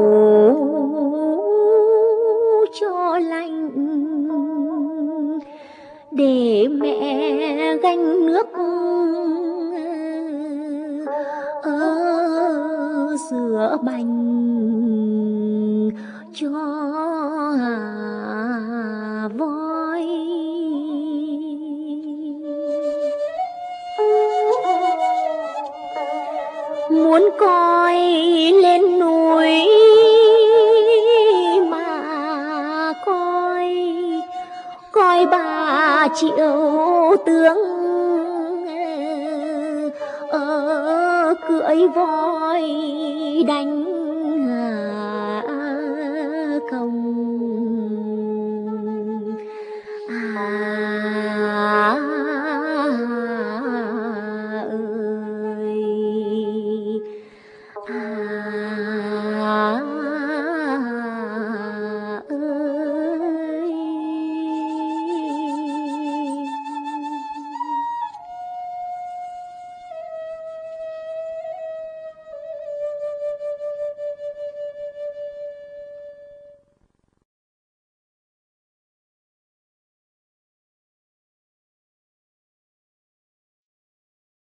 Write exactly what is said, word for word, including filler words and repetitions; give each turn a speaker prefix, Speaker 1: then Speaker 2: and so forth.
Speaker 1: cho lành, để mẹ gánh nước ở sữa bánh cho voi. Muốn coi lên núi mà coi, coi bà Triệu tướng ở cưỡi voi đánh